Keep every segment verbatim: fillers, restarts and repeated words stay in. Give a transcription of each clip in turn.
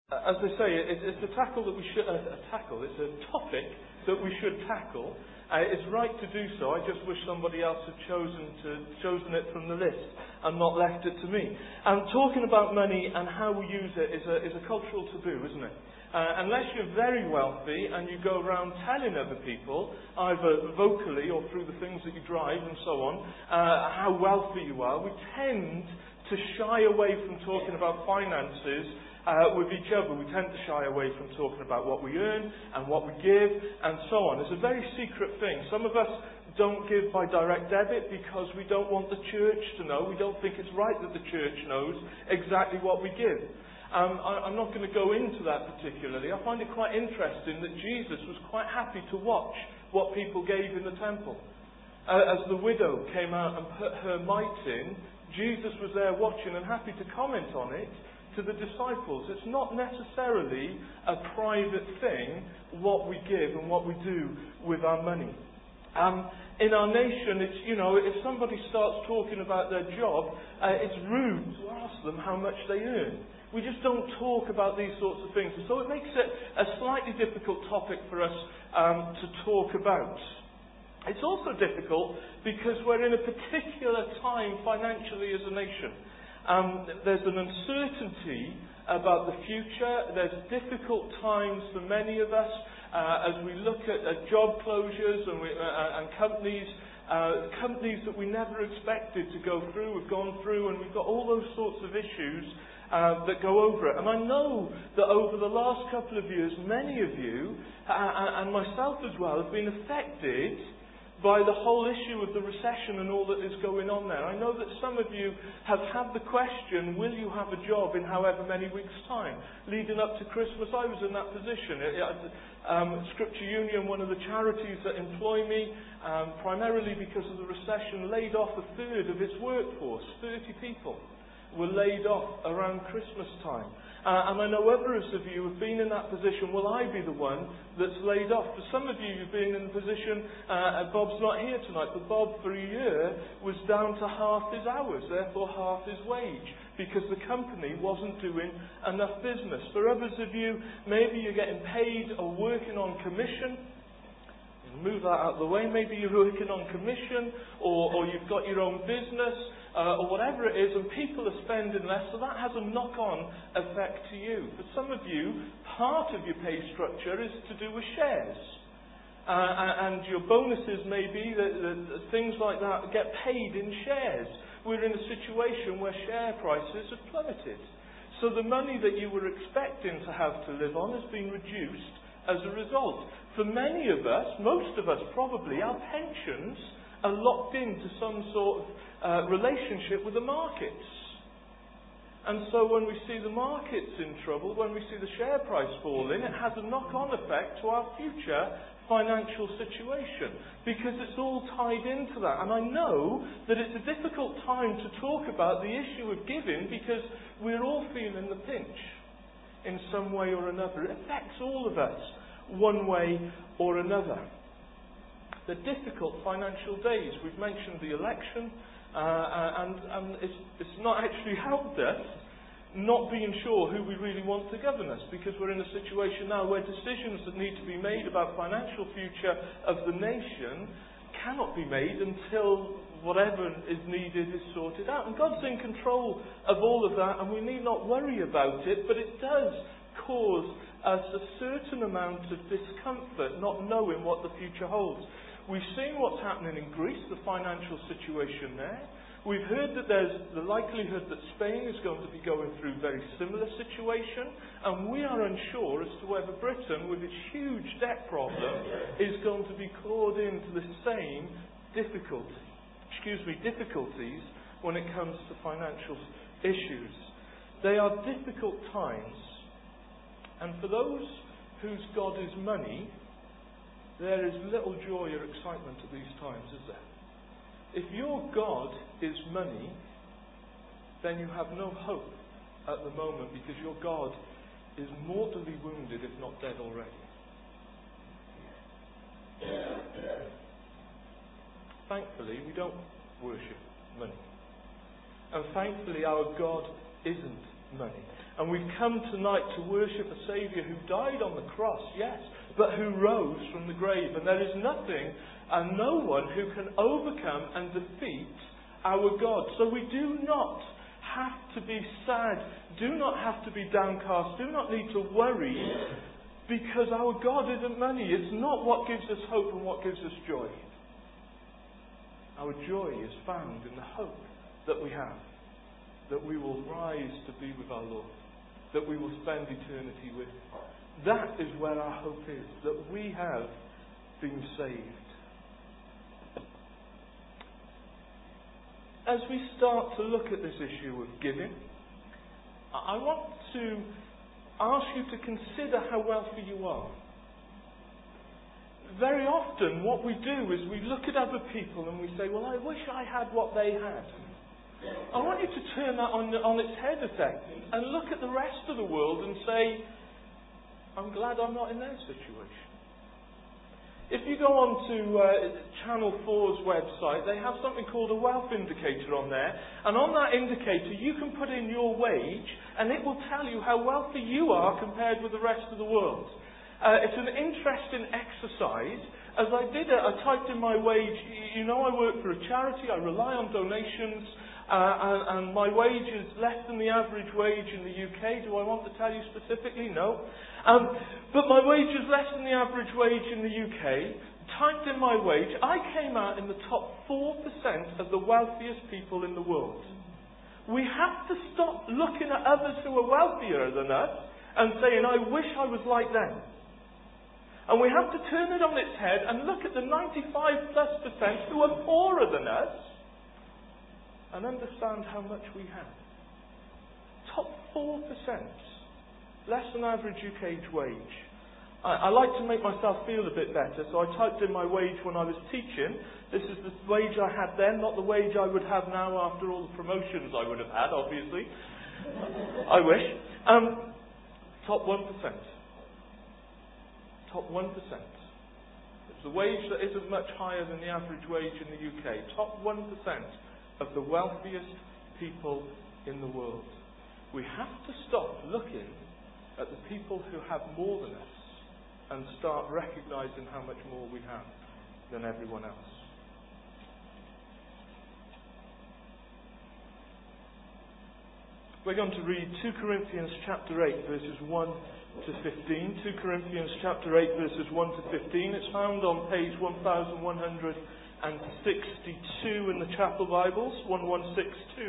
As I say, it, it's a tackle that we should uh, a tackle. It's a topic that we should tackle. Uh, it's right to do so. I just wish somebody else had chosen to chosen it from the list and not left it to me. And talking about money and how we use it is a is a cultural taboo, isn't it? Uh, unless you're very wealthy and you go around telling other people, either vocally or through the things that you drive and so on, uh, how wealthy you are, we tend to shy away from talking about finances Uh, with each other. We tend to shy away from talking about what we earn and what we give and so on. It's a very secret thing. Some of us don't give by direct debit because we don't want the church to know. We don't think it's right that the church knows exactly what we give. Um, I, I'm not going to go into that particularly. I find it quite interesting that Jesus was quite happy to watch what people gave in the temple. Uh, as the widow came out and put her mite in, Jesus was there watching and happy to comment on it to the disciples. It's not necessarily a private thing, what we give and what we do with our money. Um, in our nation, it's, you know, if somebody starts talking about their job, uh, it's rude to ask them how much they earn. We just don't talk about these sorts of things. And so it makes it a slightly difficult topic for us um, to talk about. It's also difficult because we're in a particular time financially as a nation. Um, there's an uncertainty about the future. There's difficult times for many of us uh, as we look at, at job closures and, we, uh, and companies, uh, companies that we never expected to go through have gone through, and we've got all those sorts of issues uh, that go over it. And I know that over the last couple of years, many of you, uh, and myself as well, have been affected by the whole issue of the recession and all that is going on there. I know that some of you have had the question, will you have a job in however many weeks' time? Leading up to Christmas, I was in that position. Um, Scripture Union, one of the charities that employ me, um, primarily because of the recession, laid off a third of its workforce. thirty people were laid off around Christmas time. Uh, and I know others of you have been in that position. Will I be the one that's laid off? For some of you, you've been in the position, uh, Bob's not here tonight, but Bob for a year was down to half his hours, therefore half his wage, because the company wasn't doing enough business. For others of you, maybe you're getting paid or working on commission. Move that out of the way. Maybe you're working on commission, or, or you've got your own business, uh, or whatever it is, and people are spending less, so that has a knock-on effect to you. For some of you, part of your pay structure is to do with shares. Uh, and your bonuses may be that, that, that things like that get paid in shares. We're in a situation where share prices have plummeted. So the money that you were expecting to have to live on has been reduced as a result. For many of us, most of us probably, our pensions are locked into some sort of uh, relationship with the markets. And so when we see the markets in trouble, when we see the share price falling, it has a knock-on effect to our future financial situation, because it's all tied into that. And I know that it's a difficult time to talk about the issue of giving, because we're all feeling the pinch in some way or another. It affects all of us one way or another. The difficult financial days. We've mentioned the election, uh, and, and it's, it's not actually helped us not being sure who we really want to govern us, because we're in a situation now where decisions that need to be made about financial future of the nation cannot be made until whatever is needed is sorted out. And God's in control of all of that, and we need not worry about it, but it does cause us a certain amount of discomfort not knowing what the future holds. We've seen what's happening in Greece, the financial situation there. We've heard that there's the likelihood that Spain is going to be going through a very similar situation, and we are unsure as to whether Britain, with its huge debt problem, is going to be clawed into the same difficult, excuse me, difficulties when it comes to financial issues. They are difficult times, and for those whose God is money, there is little joy or excitement at these times, is there? If your God is money, then you have no hope at the moment, because your God is mortally wounded, if not dead already. Thankfully, we don't worship money. And thankfully, our God isn't money. And we've come tonight to worship a Saviour who died on the cross, yes, but who rose from the grave. And there is nothing and no one who can overcome and defeat our God. So we do not have to be sad, do not have to be downcast, do not need to worry, because our God isn't money. It's not what gives us hope and what gives us joy. Our joy is found in the hope that we have, that we will rise to be with our Lord, that we will spend eternity with Him. That is where our hope is, that we have been saved. As we start to look at this issue of giving, I want to ask you to consider how wealthy you are. Very often what we do is we look at other people and we say, well, I wish I had what they had. I want you to turn that on, on its head a second and look at the rest of the world and say, I'm glad I'm not in their situation. If you go on to uh, Channel four's website, they have something called a wealth indicator on there. And on that indicator, you can put in your wage, and it will tell you how wealthy you are compared with the rest of the world. Uh, it's an interesting exercise. As I did it, I typed in my wage. You know, I work for a charity. I rely on donations. Uh, and, and my wage is less than the average wage in the U K. Do I want to tell you specifically? No. Um, but my wage is less than the average wage in the U K. Typed in my wage, I came out in the top four percent of the wealthiest people in the world. We have to stop looking at others who are wealthier than us and saying, I wish I was like them. And we have to turn it on its head and look at the ninety-five plus percent who are poorer than us and understand how much we have. Top four percent. Less than average U K wage. I, I like to make myself feel a bit better, so I typed in my wage when I was teaching. This is the wage I had then, not the wage I would have now after all the promotions I would have had, obviously. I wish. Um, top one percent. Top one percent. It's a wage that isn't much higher than the average wage in the U K. Top one percent of the wealthiest people in the world. We have to stop looking at the people who have more than us and start recognizing how much more we have than everyone else. We're going to read two Corinthians chapter eight verses one to fifteen. two Corinthians chapter eight verses one to fifteen. It's found on page one thousand one hundred sixty-two in the chapel Bibles, one one six two.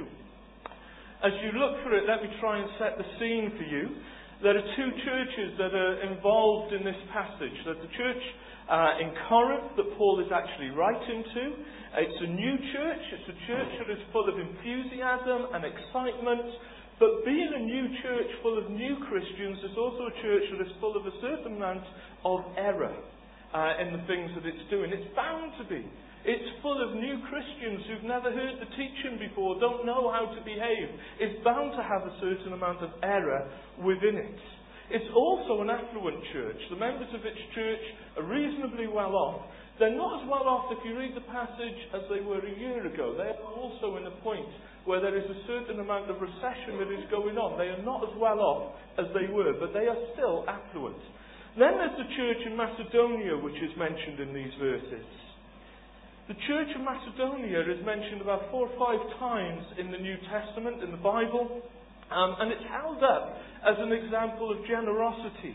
As you look for it, let me try and set the scene for you. There are two churches that are involved in this passage. There's the church uh, in Corinth that Paul is actually writing to. It's a new church. It's a church that is full of enthusiasm and excitement. But being a new church full of new Christians, it's also a church that is full of a certain amount of error uh, in the things that it's doing. It's bound to be. It's full of new Christians who've never heard the teaching before, don't know how to behave. It's bound to have a certain amount of error within it. It's also an affluent church. The members of its church are reasonably well off. They're not as well off, if you read the passage, as they were a year ago. They are also in a point where there is a certain amount of recession that is going on. They are not as well off as they were, but they are still affluent. Then there's the church in Macedonia, which is mentioned in these verses. The church of Macedonia is mentioned about four or five times in the New Testament, in the Bible, um, and it's held up as an example of generosity.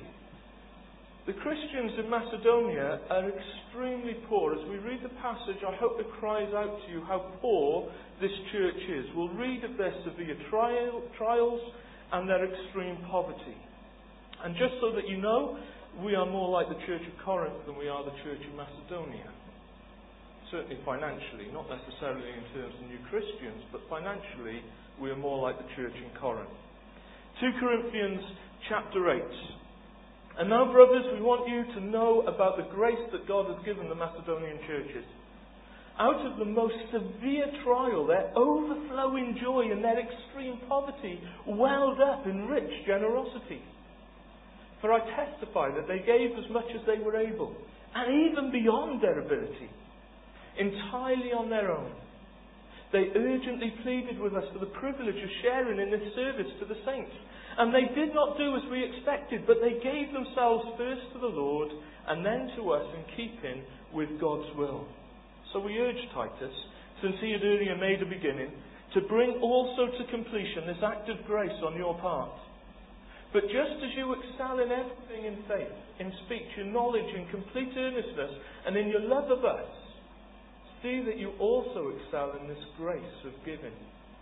The Christians in Macedonia are extremely poor. As we read the passage, I hope it cries out to you how poor this church is. We'll read of their severe trial, trials and their extreme poverty. And just so that you know, we are more like the church of Corinth than we are the church of Macedonia. Certainly financially, not necessarily in terms of new Christians, but financially we are more like the church in Corinth. two Corinthians chapter eight. And now, brothers, we want you to know about the grace that God has given the Macedonian churches. Out of the most severe trial, their overflowing joy and their extreme poverty welled up in rich generosity. For I testify that they gave as much as they were able, and even beyond their ability, entirely on their own. They urgently pleaded with us for the privilege of sharing in this service to the saints. And they did not do as we expected, but they gave themselves first to the Lord and then to us in keeping with God's will. So we urge Titus, since he had earlier made a beginning, to bring also to completion this act of grace on your part. But just as you excel in everything in faith, in speech, in knowledge, in complete earnestness, and in your love of us, see that you also excel in this grace of giving.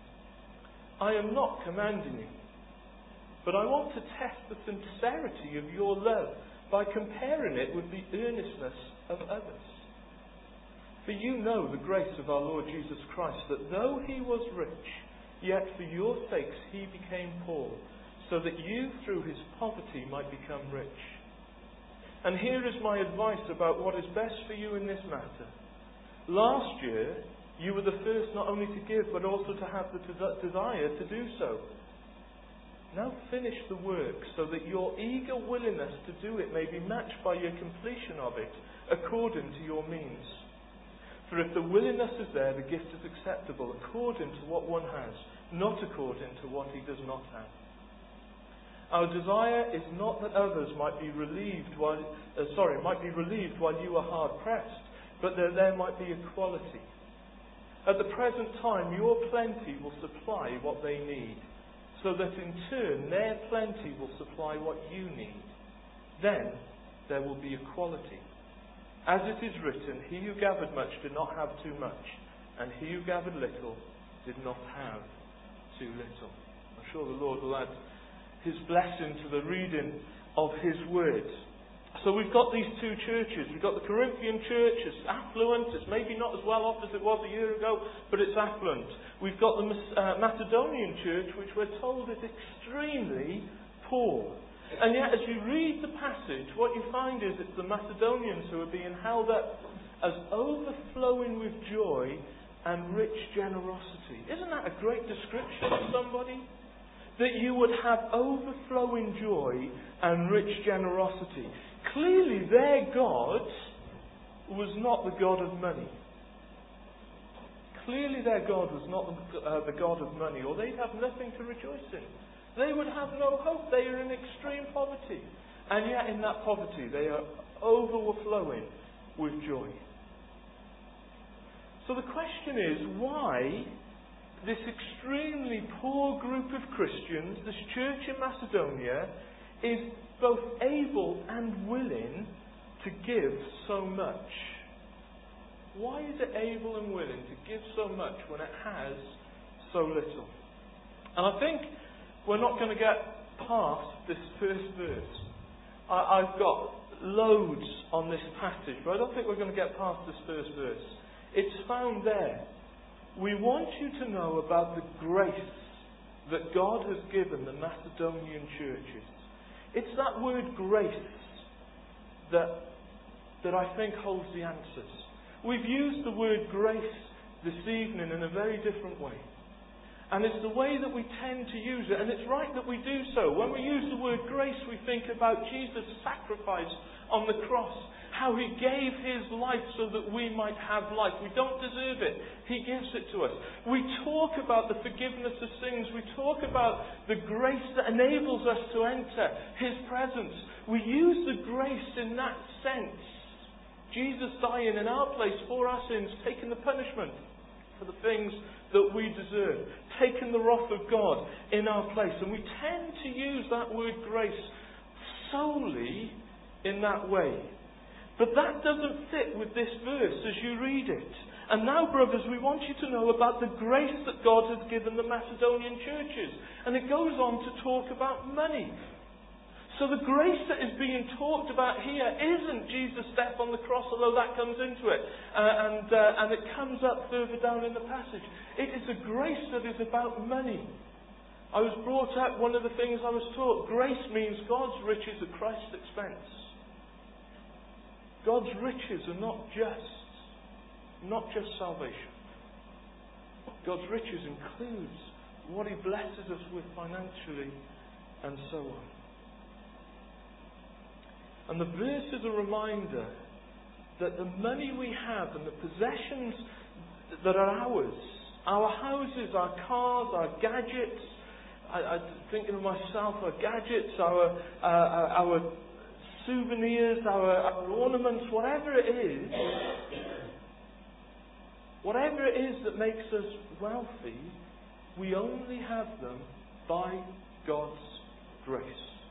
I am not commanding you, but I want to test the sincerity of your love by comparing it with the earnestness of others. For you know the grace of our Lord Jesus Christ, that though he was rich, yet for your sakes he became poor, so that you through his poverty might become rich. And here is my advice about what is best for you in this matter. Last year, you were the first not only to give, but also to have the des- desire to do so. Now finish the work, so that your eager willingness to do it may be matched by your completion of it, according to your means. For if the willingness is there, the gift is acceptable, according to what one has, not according to what he does not have. Our desire is not that others might be relieved while, uh, sorry, might be relieved while you are hard pressed, but that there might be equality. At the present time, your plenty will supply what they need, so that in turn their plenty will supply what you need. Then there will be equality. As it is written, he who gathered much did not have too much, and he who gathered little did not have too little. I'm sure the Lord will add his blessing to the reading of his word. So we've got these two churches. We've got the Corinthian church. It's affluent. It's maybe not as well off as it was a year ago, but it's affluent. We've got the uh, Macedonian church, which we're told is extremely poor. And yet as you read the passage, what you find is it's the Macedonians who are being held up as overflowing with joy and rich generosity. Isn't that a great description of somebody? That you would have overflowing joy and rich generosity. Clearly their God was not the God of money. Clearly their God was not the, uh, the God of money, or they'd have nothing to rejoice in. They would have no hope. They are in extreme poverty. And yet in that poverty they are overflowing with joy. So the question is, why this extremely poor group of Christians, this church in Macedonia, is both able and willing to give so much? Why is it able and willing to give so much when it has so little? And I think we're not going to get past this first verse. I, I've got loads on this passage, but I don't think we're going to get past this first verse. It's found there. We want you to know about the grace that God has given the Macedonian churches. It's that word grace that, that I think holds the answers. We've used the word grace this evening in a very different way. And it's the way that we tend to use it. And it's right that we do so. When we use the word grace, we think about Jesus' sacrifice on the cross. How he gave his life so that we might have life. We don't deserve it. He gives it to us. We talk about the forgiveness of sins. We talk about the grace that enables us to enter his presence. We use the grace in that sense. Jesus dying in our place for our sins, taking the punishment for the things that we deserve, taking the wrath of God in our place. And we tend to use that word grace solely in that way. But that doesn't fit with this verse as you read it. And now, brothers, we want you to know about the grace that God has given the Macedonian churches. And it goes on to talk about money. So the grace that is being talked about here isn't Jesus' death on the cross, although that comes into it. Uh, and, uh, and it comes up further down in the passage. It is a grace that is about money. I was brought up, one of the things I was taught, grace means God's riches at Christ's expense. God's riches are not just, not just salvation. God's riches includes what he blesses us with financially and so on. And the verse is a reminder that the money we have and the possessions that are ours Our houses, our cars, our gadgets. I, I'm thinking of myself, our gadgets, our uh, our souvenirs, our, our ornaments, whatever it is, whatever it is that makes us wealthy, we only have them by God's grace.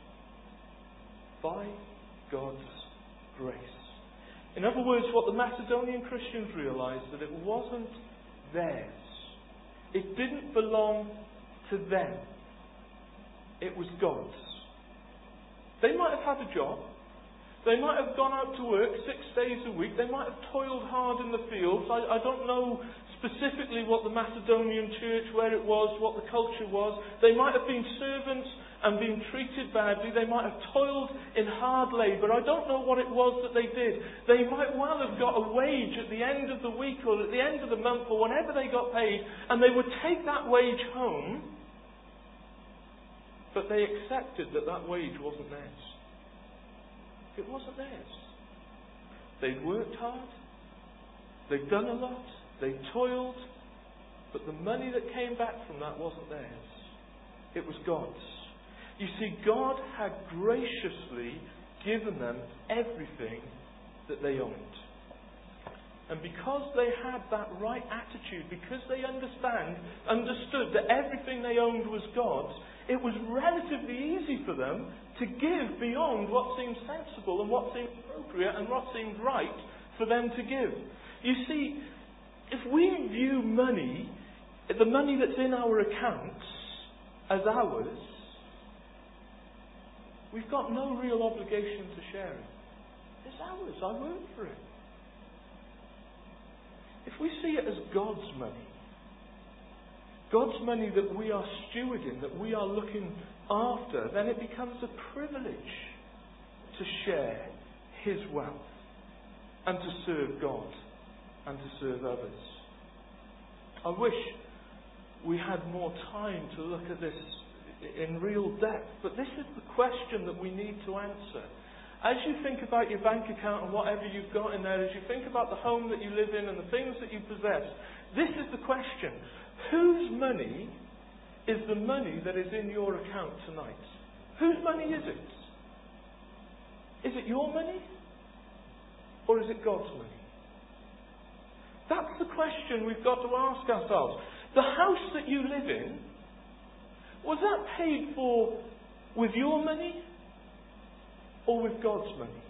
By God's grace. In other words, what the Macedonian Christians realised, that it wasn't theirs. It didn't belong to them. It was God's. They might have had a job. They might have gone out to work six days a week. They might have toiled hard in the fields. I, I don't know specifically what the Macedonian church, where it was, what the culture was. They might have been servants and been treated badly. They might have toiled in hard labour. I don't know what it was that they did. They might well have got a wage at the end of the week or at the end of the month or whenever they got paid, and they would take that wage home, but they accepted that that wage wasn't theirs. It wasn't theirs. They'd worked hard. They'd done a lot. They toiled. But the money that came back from that wasn't theirs. It was God's. You see, God had graciously given them everything that they owned. And because they had that right attitude, because they understand, understood that everything they owned was God's, it was relatively easy for them to give beyond what seemed sensible and what seemed appropriate and what seemed right for them to give. You see, if we view money, the money that's in our accounts, as ours, we've got no real obligation to share it. It's ours. I worked for it. If we see it as God's money, God's money that we are stewarding, that we are looking after, then it becomes a privilege to share His wealth and to serve God and to serve others. I wish we had more time to look at this in real depth, but this is the question that we need to answer. As you think about your bank account and whatever you've got in there, as you think about the home that you live in and the things that you possess, this is the question. Whose money is the money that is in your account tonight? Whose money is it? Is it your money? Or is it God's money? That's the question we've got to ask ourselves. The house that you live in, was that paid for with your money or with God's money?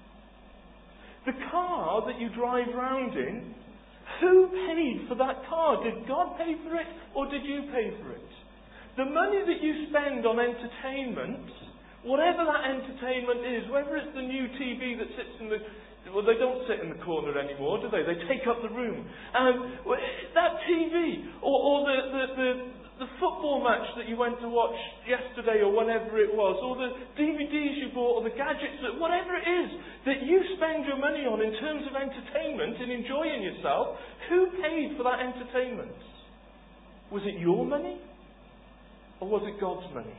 The car that you drive round in, who paid for that car? Did God pay for it or did you pay for it? The money that you spend on entertainment, whatever that entertainment is, whether it's the new T V that sits in the... Well, they don't sit in the corner anymore, do they? They take up the room. Um, that T V, or, or the, the, the, the football match that you went to watch yesterday or whenever it was, or the D V Ds you bought, or the gadgets, that, whatever it is that you spend your money on in terms of entertainment and enjoying yourself, who paid for that entertainment? Was it your money? Or was it God's money?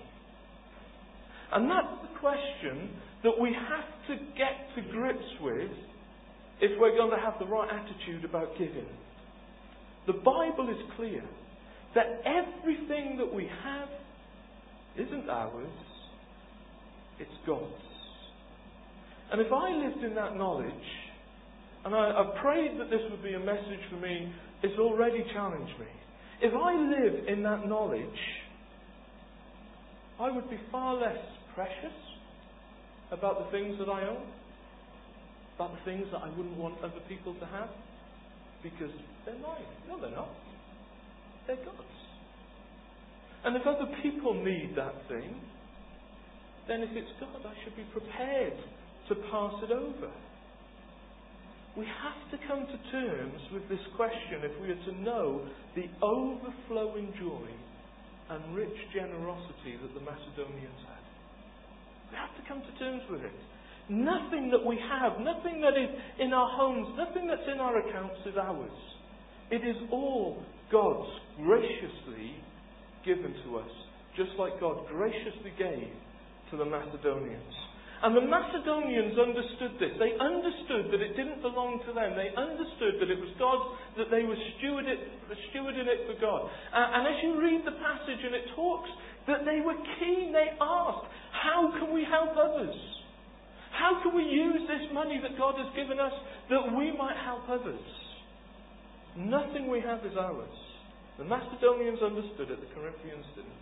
And that's the question that we have to get to grips with if we're going to have the right attitude about giving. The Bible is clear that everything that we have isn't ours, it's God's. And if I lived in that knowledge, and I, I prayed that this would be a message for me, it's already challenged me. If I live in that knowledge, I would be far less precious about the things that I own, about the things that I wouldn't want other people to have, because they're mine. No, they're not. They're God's. And if other people need that thing, then if it's God, I should be prepared to pass it over. We have to come to terms with this question if we are to know the overflowing joy and rich generosity that the Macedonians had. We have to come to terms with it. Nothing that we have, nothing that is in our homes, nothing that's in our accounts is ours. It is all God's graciously given to us, just like God graciously gave to the Macedonians. And the Macedonians understood this. They understood that it didn't belong to them. They understood that it was God's, that they were stewarding it, stewarding it for God. Uh, and as you read the passage and it talks that they were keen, they asked, how can we help others? How can we use this money that God has given us that we might help others? Nothing we have is ours. The Macedonians understood it, the Corinthians didn't.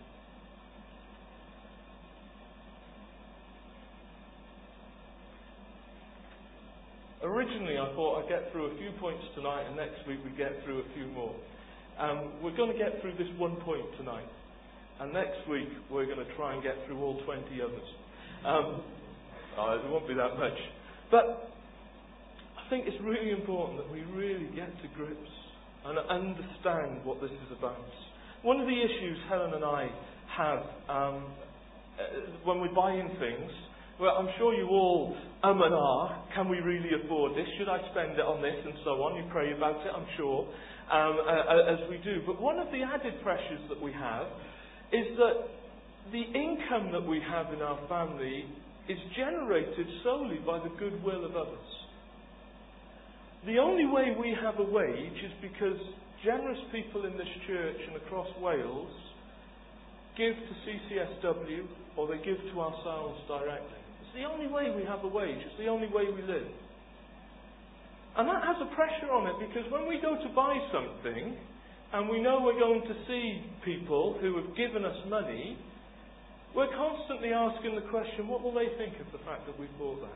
Originally, I thought I'd get through a few points tonight, and next week we get through a few more. Um, we're going to get through this one point tonight, and next week we're going to try and get through all twenty others. Um, oh, it won't be that much. But I think it's really important that we really get to grips and understand what this is about. One of the issues Helen and I have um, when we're buying things, well, I'm sure you all um and ah, can we really afford this? Should I spend it on this? And so on. You pray about it, I'm sure, um, uh, as we do. But one of the added pressures that we have is that the income that we have in our family is generated solely by the goodwill of others. The only way we have a wage is because generous people in this church and across Wales give to C C S W or they give to ourselves directly. It's the only way we have a wage. It's the only way we live. And that has a pressure on it because when we go to buy something and we know we're going to see people who have given us money, we're constantly asking the question, what will they think of the fact that we bought that?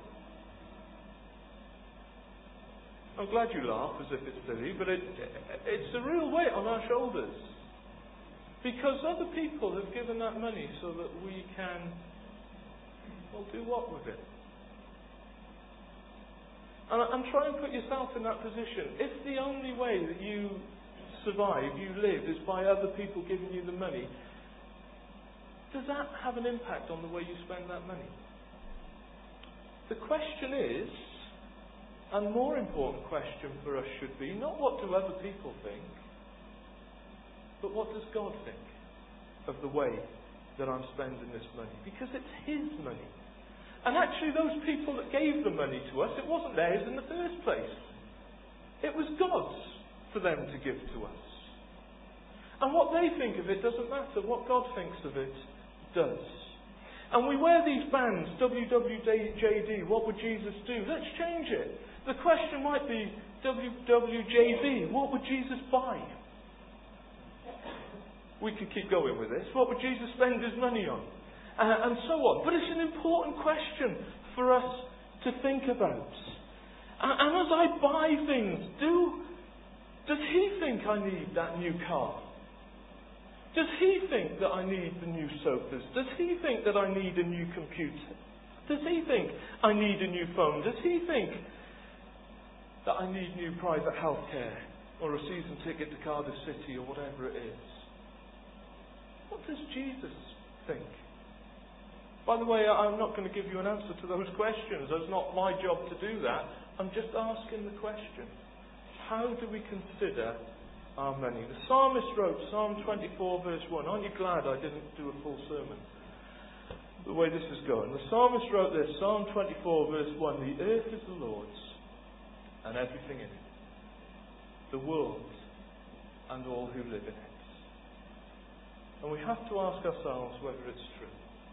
I'm glad you laugh as if it's silly, but it, it's a real weight on our shoulders. Because other people have given that money so that we can, well, do what with it? And, and try and put yourself in that position. If the only way that you survive, you live, is by other people giving you the money, does that have an impact on the way you spend that money? The question is, and more important question for us should be, not what do other people think, but what does God think of the way that I'm spending this money? Because it's His money. And actually those people that gave the money to us, it wasn't theirs in the first place. It was God's for them to give to us. And what they think of it doesn't matter. What God thinks of it does. And we wear these bands, W W J D, what would Jesus do? Let's change it. The question might be, W W J B, what would Jesus buy? We could keep going with this. What would Jesus spend His money on? Uh, and so on. But it's an important question for us to think about. Uh, and as I buy things, do does He think I need that new car? Does He think that I need the new sofas? Does He think that I need a new computer? Does He think I need a new phone? Does He think that I need new private health care or a season ticket to Cardiff City or whatever it is? What does Jesus think? By the way, I'm not going to give you an answer to those questions. It's not my job to do that. I'm just asking the question. How do we consider our money? The psalmist wrote, Psalm twenty-four verse one. Aren't you glad I didn't do a full sermon? The way this is going. The psalmist wrote this, Psalm twenty-four verse one. The earth is the Lord's and everything in it. The world and all who live in it. And we have to ask ourselves whether it's true.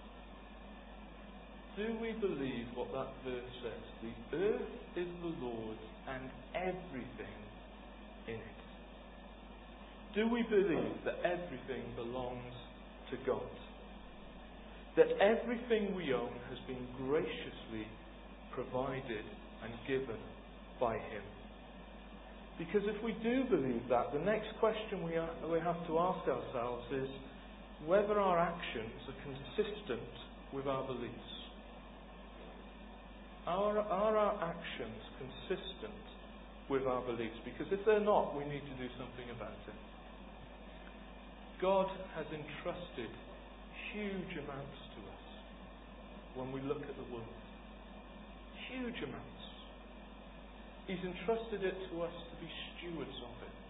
Do we believe what that verse says? The earth is the Lord's and everything in it. Do we believe that everything belongs to God? That everything we own has been graciously provided and given by Him? Because if we do believe that, the next question we, are, we have to ask ourselves is whether our actions are consistent with our beliefs. Are, are our actions consistent with our beliefs? Because if they're not, we need to do something about it. God has entrusted huge amounts to us when we look at the world. Huge amounts. He's entrusted it to us to be stewards of it.